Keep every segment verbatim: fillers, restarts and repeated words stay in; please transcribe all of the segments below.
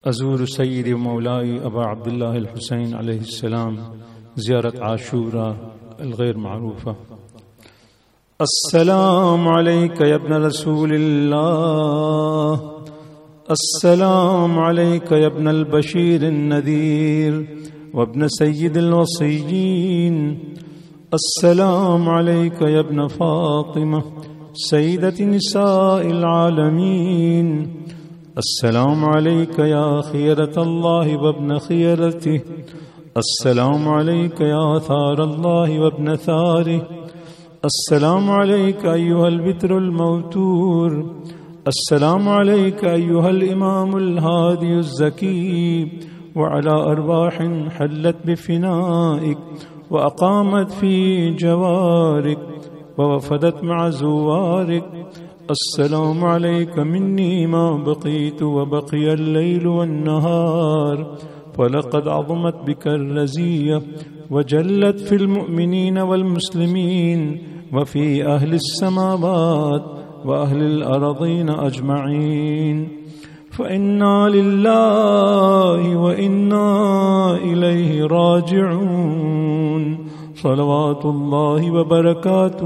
أزور سيدي ومولاي أبا عبد الله الحسين عليه السلام زيارة عاشوراء الغير معروفة. السلام عليك يا ابن رسول الله، السلام عليك يا ابن البشير النذير وابن سيد الوصيين، السلام عليك يا ابن فاطمة سيدة نساء العالمين، السلام عليك يا خيرة الله وابن خيرته، السلام عليك يا ثار الله وابن ثاره، السلام عليك أيها البتر الموتور، السلام عليك أيها الإمام الهادي الزكي، وعلى أرواح حلت بفنائك وأقامت في جوارك ووفدت مع زوارك، السلام عليك مني ما بقيت وبقي الليل والنهار، فلقد عظمت بك الرزية وجلت في المؤمنين والمسلمين وفي أهل السماوات وأهل الأرضين أجمعين، فإنا لله وإنا إليه راجعون، صلوات الله وبركاته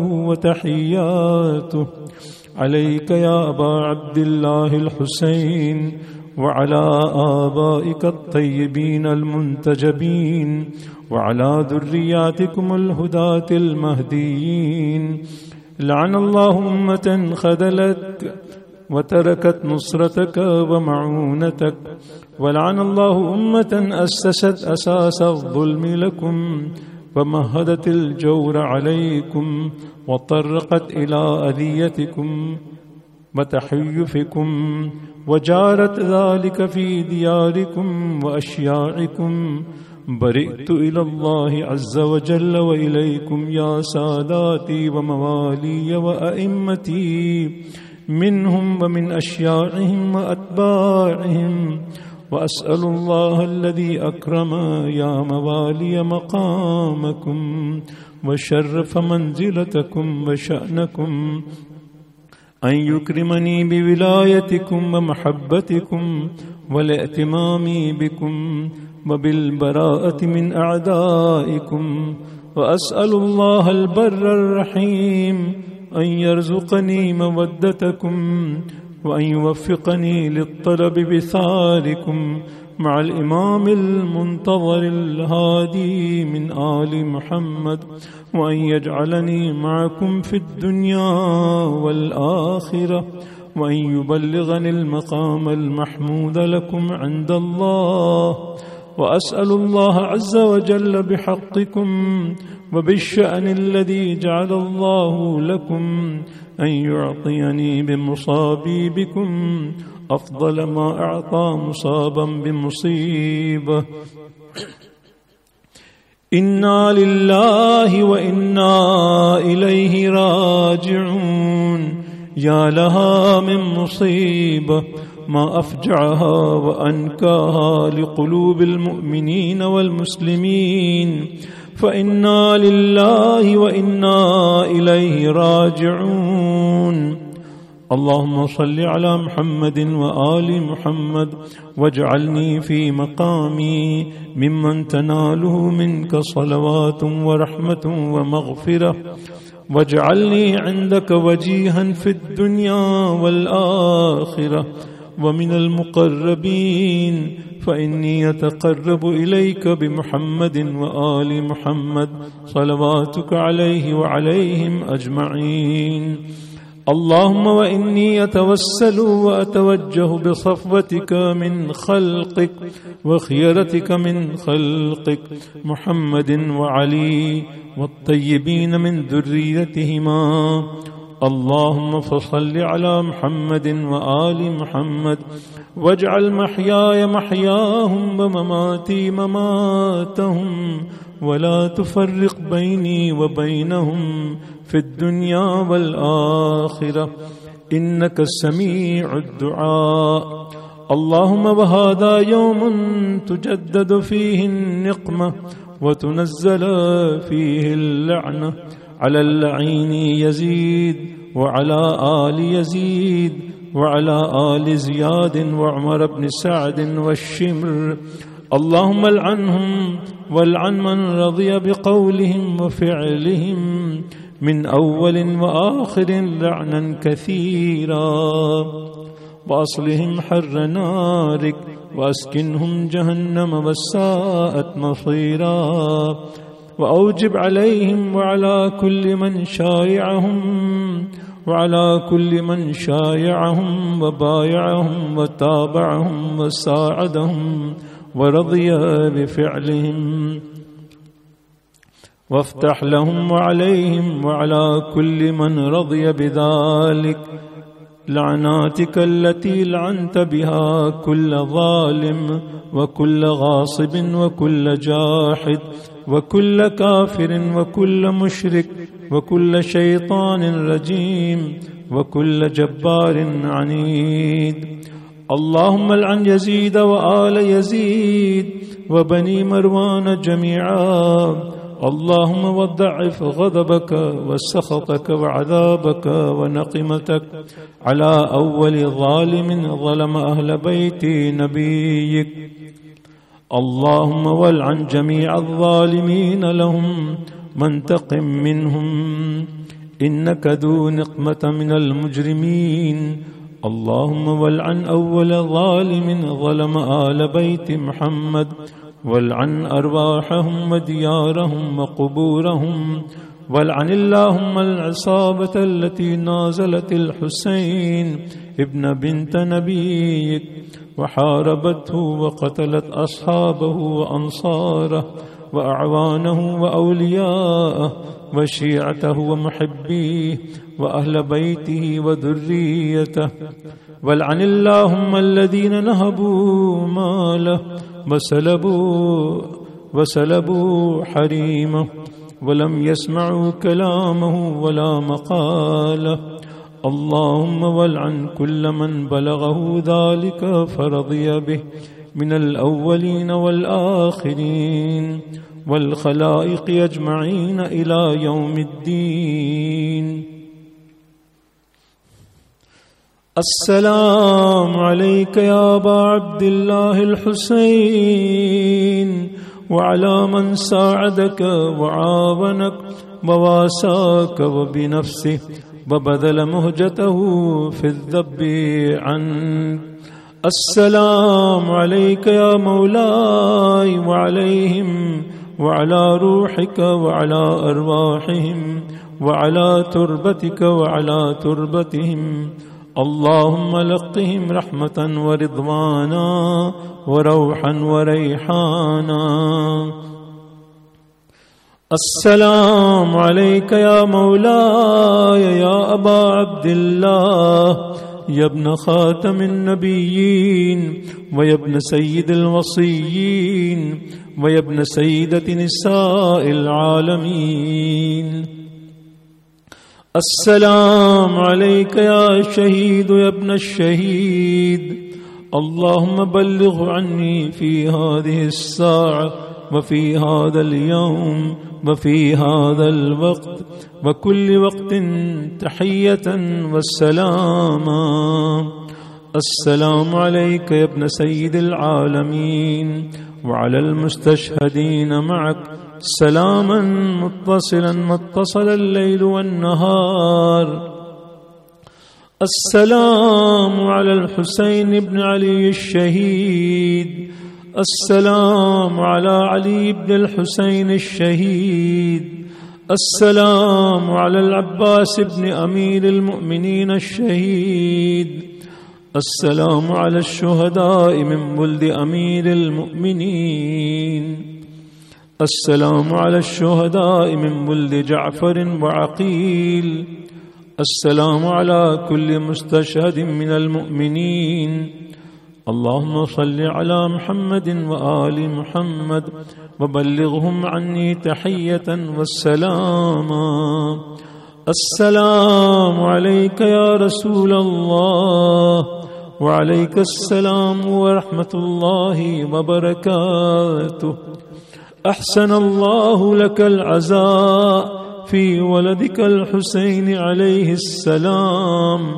وتحياته عليك يا أبا عبد الله الحسين وعلى آبائك الطيبين المنتجبين وعلى ذرياتكم الهداة المهديين. لعن الله أمة خذلتك وتركت نصرتك ومعونتك، ولعن الله أمة أسست أساس الظلم لكم ومهدت الجور عليكم وطرقت إلى أذيتكم وتحيفكم وجارت ذلك في دياركم وأشياعكم. برئت إلى الله عز وجل وإليكم يا ساداتي وموالي وأئمتي منهم ومن أشياعهم وأتباعهم، وأسأل الله الذي أكرم يا موالي مقامكم وشرف منزلتكم وشأنكم أن يكرمني بولايتكم ومحبتكم والائتمام بكم وبالبراءة من أعدائكم، وأسأل الله البر الرحيم أن يرزقني مودتكم وأن يوفقني للطلب بثاركم مع الإمام المنتظر الهادي من آل محمد، وأن يجعلني معكم في الدنيا والآخرة، وأن يبلغني المقام المحمود لكم عند الله. وأسأل الله عز وجل بحقكم وبالشأن الذي جعل الله لكم أن يعطيني بمصابي بكم أفضل ما أعطى مصابا بمصيبة. إنا لله وإنا إليه راجعون. يا لها من مصيبة ما أفجعها وأنكاها لقلوب المؤمنين والمسلمين، فإنا لله وإنا إليه راجعون. اللهم صل على محمد وآل محمد، واجعلني في مقامي ممن تناله منك صلوات ورحمة ومغفرة، واجعلني عندك وجيها في الدنيا والآخرة ومن المقربين، فإني أتقرب إليك بمحمد وآل محمد صلواتك عليه وعليهم أجمعين. اللهم وإني أتوسل وأتوجه بصفوتك من خلقك وخيرتك من خلقك محمد وعلي والطيبين من ذريتهما. اللهم فصل على محمد وآل محمد، واجعل محياي محياهم ومماتي مماتهم، ولا تفرق بيني وبينهم في الدنيا والآخرة، إنك سميع الدعاء. اللهم وهذا يوم تجدد فيه النقمة وتنزل فيه اللعنة على اللعين يزيد وعلى آل يزيد وعلى آل زياد وعمر بن سعد والشمر. اللهم العنهم والعن من رضي بقولهم وفعلهم من أول وآخر لعنا كثيرا، وأصلهم حر نارك وأسكنهم جهنم وساءت مصيرا، وأوجب عليهم وعلى كل من شايعهم وعلى كل من شايعهم وبايعهم وتابعهم وساعدهم ورضي بفعلهم، وافتح لهم وعليهم وعلى كل من رضي بذلك لعناتك التي لعنت بها كل ظالم وكل غاصب وكل جاحد وكل كافر وكل مشرك وكل شيطان رجيم وكل جبار عنيد. اللهم العن يزيد وآل يزيد وبني مروان جميعا. اللهم وضعف غضبك وسخطك وعذابك ونقمتك على أول ظالم ظلم أهل بيت نبيك. اللهم والعن جميع الظالمين لهم وانتقم منهم إنك ذو نقمة من المجرمين. اللهم والعن أول ظالم ظلم آل بيت محمد، والعن أرواحهم وديارهم وقبورهم، والعن اللهم العصابة التي نازلت الحسين ابن بنت نبيك وحاربته وقتلت أصحابه وأنصاره وأعوانه وأولياءه وشيعته ومحبيه وأهل بيته وذريته. والعن اللهم الذين نهبوا ماله وسلبوا وسلبوا حريمه ولم يسمعوا كلامه ولا مقاله. اللهم والعن كل من بلغه ذلك فرضي به من الأولين والآخرين والخلائق أجمعين إلى يوم الدين. السلام عليك يا أبا عبد الله الحسين وعلى من ساعدك وعاونك وواساك وبنفسه وبذل مهجته في الذب عنك. السلام عليك يا مولاي وعليهم وعلى روحك وعلى أرواحهم وعلى تربتك وعلى تربتهم. اللهم لقهم رحمة ورضوانا وروحا وريحانا. السلام عليك يا مولاي يا أبا عبد الله يا ابن خاتم النبيين ويا ابن سيد الوصيين ويا ابن سيدة نساء العالمين. السلام عليك يا شهيد يا ابن الشهيد. اللهم بلغ عني في هذه الساعة وفي هذا اليوم وفي هذا الوقت وكل وقت تحية والسلاما. السلام عليك يا ابن سيد العالمين وعلى المستشهدين معك سلاما متصلا ما اتصل الليل والنهار. السلام على الحسين بن علي الشهيد. السلام على علي بن الحسين الشهيد. السلام على العباس بن أمير المؤمنين الشهيد. السلام على الشهداء من ولد أمير المؤمنين. السلام على الشهداء من ولد جعفر وعقيل. السلام على كل مستشهد من المؤمنين. اللهم صل على محمد وآل محمد وبلغهم عني تحية والسلاما. السلام عليك يا رسول الله وعليك السلام ورحمة الله وبركاته. أحسن الله لك العزاء في ولدك الحسين عليه السلام.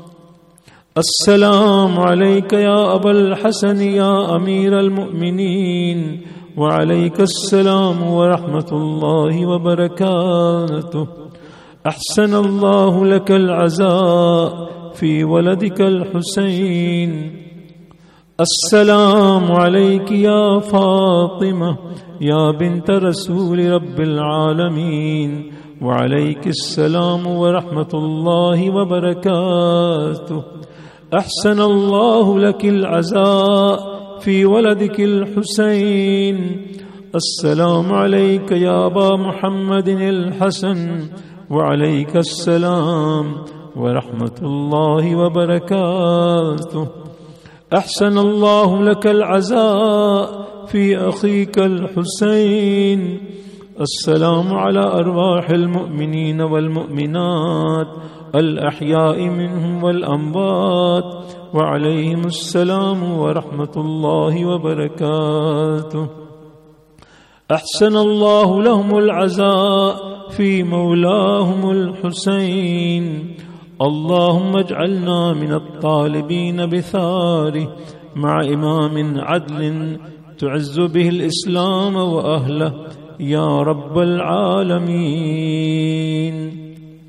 السلام عليك يا أبا الحسن يا أمير المؤمنين، وعليك السلام ورحمة الله وبركاته. أحسن الله لك العزاء في ولدك الحسين. السلام عليك يا فاطمة يا بنت رسول رب العالمين، وعليك السلام ورحمة الله وبركاته. أحسن الله لك العزاء في ولدك الحسين. السلام عليك يا أبا محمد الحسن، وعليك السلام ورحمة الله وبركاته. أحسن الله لك العزاء في أخيك الحسين. السلام على أرواح المؤمنين والمؤمنات الأحياء منهم والأموات، وعليهم السلام ورحمة الله وبركاته. أحسن الله لهم العزاء في مولاهم الحسين. اللهم اجعلنا من الطالبين بثاره مع إمام عدل تعز به الإسلام وأهله يا رب العالمين.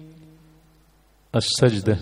السجدة.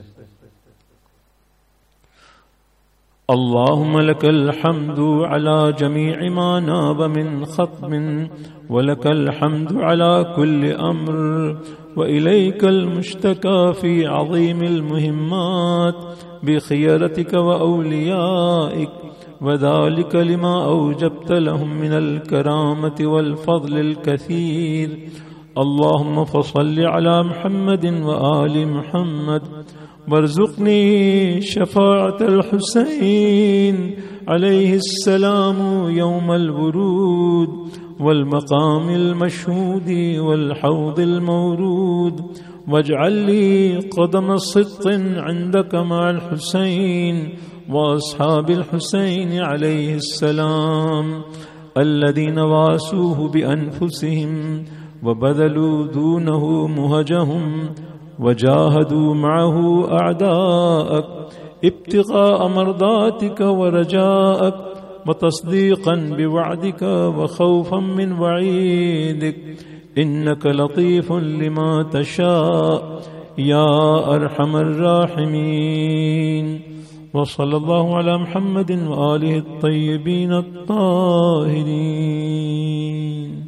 اللهم لك الحمد على جميع ما ناب من خطب، ولك الحمد على كل أمر، وإليك المشتكى في عظيم المهمات بخيرتك وأوليائك، وذلك لما أوجبت لهم من الكرامة والفضل الكثير. اللهم فصل على محمد وآل محمد، وارزقني شفاعة الحسين عليه السلام يوم الورود، والمقام المشهود والحوض المورود، واجعل لي قدم صدق عندك مع الحسين وأصحاب الحسين عليه السلام، الذين واسوه بأنفسهم وبذلوا دونه مهجهم، وجاهدوا معه أعداءك ابتغاء مرضاتك ورجاءك، وتصديقا بوعدك وخوفا من وعيدك، إنك لطيف لما تشاء يا أرحم الراحمين. وصلى الله على محمد وآله الطيبين الطاهرين.